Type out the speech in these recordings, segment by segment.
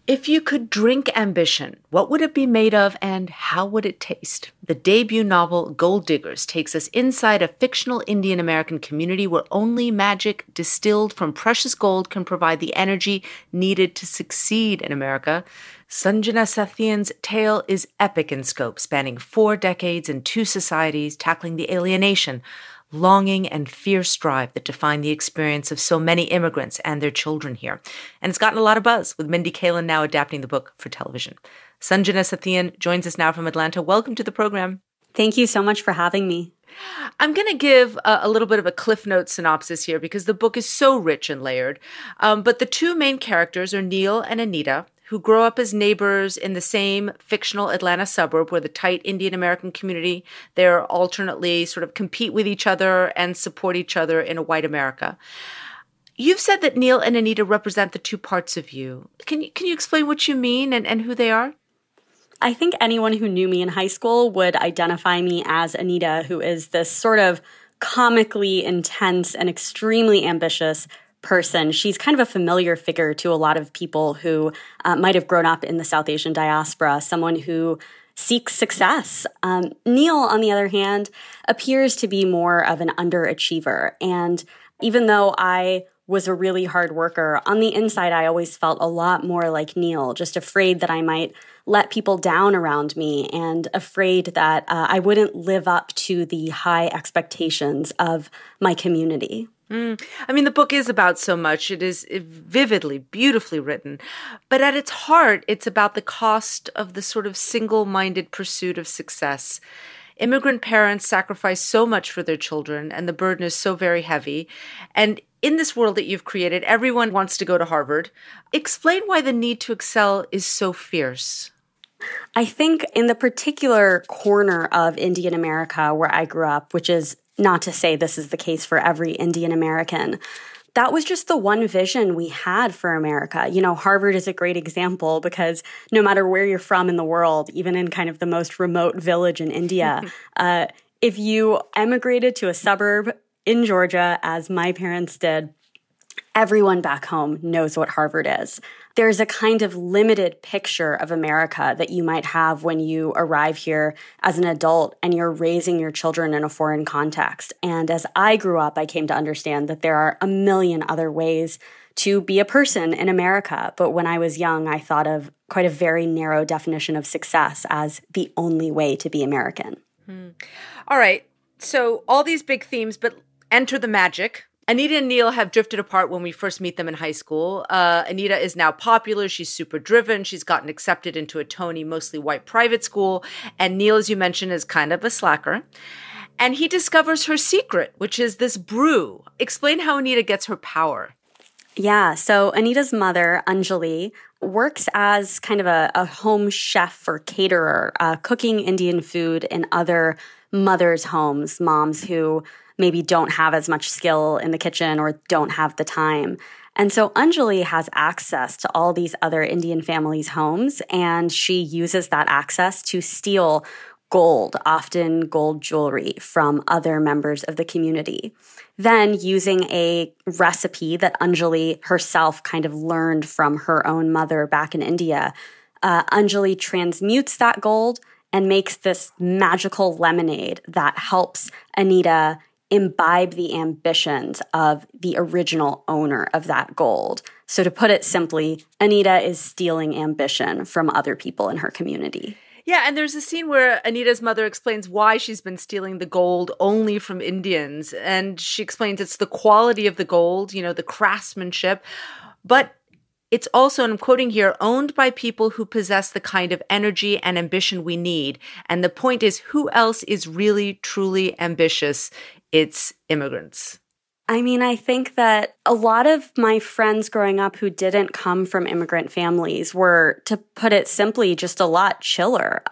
If you could drink ambition, what would it be made of and how would it taste? The debut novel Gold Diggers takes us inside a fictional Indian American community where only magic distilled from precious gold can provide the energy needed to succeed in America. Sanjana Sathian's tale is epic in scope, spanning 4 decades and 2 societies, tackling the alienation, longing, and fierce drive that define the experience of so many immigrants and their children here. And it's gotten a lot of buzz, with Mindy Kaling now adapting the book for television. Sanjana Sathian joins us now from Atlanta. Welcome to the program. Thank you so much for having me. I'm going to give a little bit of a Cliff Notes synopsis here because the book is so rich and layered. But the 2 main characters are Neil and Anita, who grow up as neighbors in the same fictional Atlanta suburb where the tight Indian American community, they're alternately sort of compete with each other and support each other in a white America. You've said that Neil and Anita represent the 2 parts of you. Can you explain what you mean and who they are? I think anyone who knew me in high school would identify me as Anita, who is this sort of comically intense and extremely ambitious person. She's kind of a familiar figure to a lot of people who might have grown up in the South Asian diaspora, someone who seeks success. Neil, on the other hand, appears to be more of an underachiever. And even though I was a really hard worker, on the inside, I always felt a lot more like Neil, just afraid that I might let people down around me and afraid that I wouldn't live up to the high expectations of my community. I mean, the book is about so much. It is vividly, beautifully written. But at its heart, it's about the cost of the sort of single-minded pursuit of success. Immigrant parents sacrifice so much for their children, and the burden is so very heavy. And in this world that you've created, everyone wants to go to Harvard. Explain why the need to excel is so fierce. I think in the particular corner of Indian America where I grew up, which is not to say this is the case for every Indian American, that was just the one vision we had for America. You know, Harvard is a great example because no matter where you're from in the world, even in kind of the most remote village in India, if you emigrated to a suburb in Georgia, as my parents did, everyone back home knows what Harvard is. There's a kind of limited picture of America that you might have when you arrive here as an adult and you're raising your children in a foreign context. And as I grew up, I came to understand that there are a million other ways to be a person in America. But when I was young, I thought of quite a very narrow definition of success as the only way to be American. All right. So all these big themes, but enter the magic. Anita and Neil have drifted apart when we first meet them in high school. Anita is now popular. She's super driven. She's gotten accepted into a Tony, mostly white private school. And Neil, as you mentioned, is kind of a slacker. And he discovers her secret, which is this brew. Explain how Anita gets her power. Yeah, so Anita's mother, Anjali, works as kind of a home chef or caterer, cooking Indian food in other mothers' homes, moms who maybe don't have as much skill in the kitchen or don't have the time. And so Anjali has access to all these other Indian families' homes, and she uses that access to steal gold, often gold jewelry, from other members of the community. Then, using a recipe that Anjali herself kind of learned from her own mother back in India, Anjali transmutes that gold and makes this magical lemonade that helps Anita imbibe the ambitions of the original owner of that gold. So to put it simply, Anita is stealing ambition from other people in her community. Yeah, and there's a scene where Anita's mother explains why she's been stealing the gold only from Indians. And she explains it's the quality of the gold, you know, the craftsmanship. But it's also, and I'm quoting here, owned by people who possess the kind of energy and ambition we need. And the point is, who else is really, truly ambitious? It's immigrants. I mean, I think that a lot of my friends growing up who didn't come from immigrant families were, to put it simply, just a lot chiller.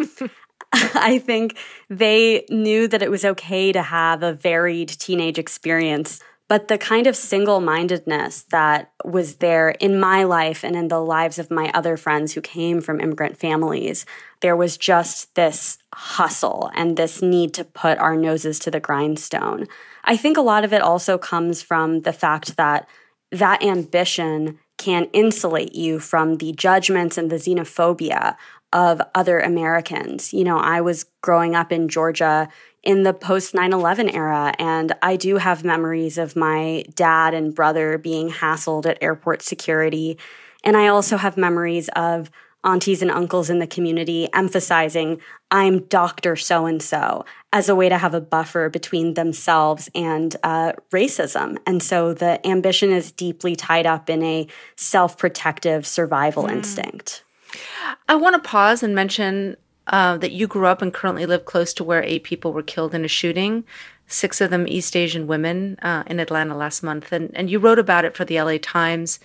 I think they knew that it was okay to have a varied teenage experience, but the kind of single-mindedness that was there in my life and in the lives of my other friends who came from immigrant families, there was just this hustle and this need to put our noses to the grindstone. I think a lot of it also comes from the fact that that ambition can insulate you from the judgments and the xenophobia of other Americans. You know, I was growing up in Georgia in the post 9/11 era, and I do have memories of my dad and brother being hassled at airport security. And I also have memories of aunties and uncles in the community emphasizing, I'm Dr. So-and-so, as a way to have a buffer between themselves and racism. And so the ambition is deeply tied up in a self-protective survival instinct. I want to pause and mention that you grew up and currently live close to where 8 people were killed in a shooting, 6 of them East Asian women in Atlanta last month. And you wrote about it for the LA Times.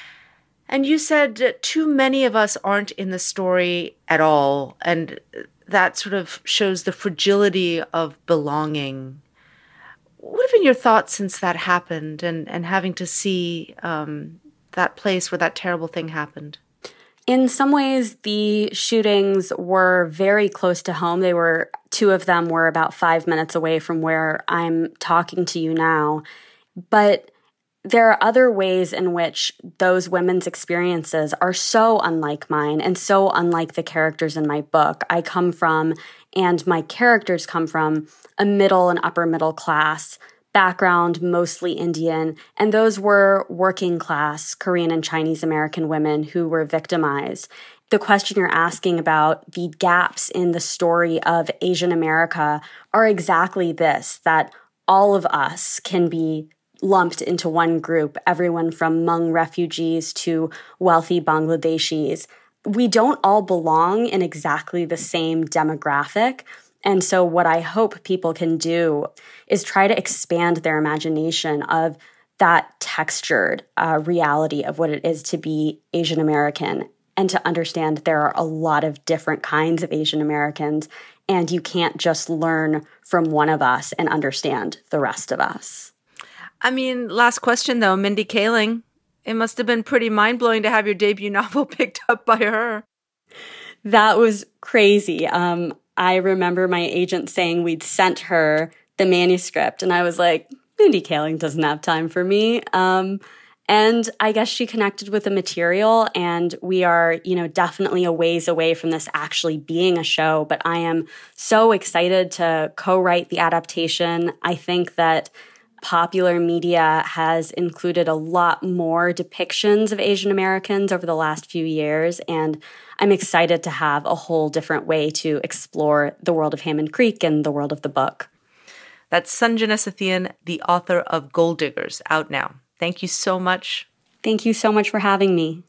And you said too many of us aren't in the story at all. And that sort of shows the fragility of belonging. What have been your thoughts since that happened and having to see that place where that terrible thing happened? In some ways, the shootings were very close to home. 2 of them were about 5 minutes away from where I'm talking to you now. But there are other ways in which those women's experiences are so unlike mine and so unlike the characters in my book. I come from, and my characters come from, a middle and upper middle class background, mostly Indian, and those were working class Korean and Chinese American women who were victimized. The question you're asking about the gaps in the story of Asian America are exactly this, that all of us can be lumped into one group, everyone from Hmong refugees to wealthy Bangladeshis. We don't all belong in exactly the same demographic. And so what I hope people can do is try to expand their imagination of that textured reality of what it is to be Asian American, and to understand there are a lot of different kinds of Asian Americans, and you can't just learn from one of us and understand the rest of us. I mean, last question though, Mindy Kaling. It must have been pretty mind-blowing to have your debut novel picked up by her. That was crazy. I remember my agent saying we'd sent her the manuscript, and I was like, Mindy Kaling doesn't have time for me. And I guess she connected with the material, and we are, definitely a ways away from this actually being a show, but I am so excited to co-write the adaptation. I think that popular media has included a lot more depictions of Asian Americans over the last few years, and I'm excited to have a whole different way to explore the world of Hammond Creek and the world of the book. That's Sanjana Sathian, the author of Gold Diggers, out now. Thank you so much. Thank you so much for having me.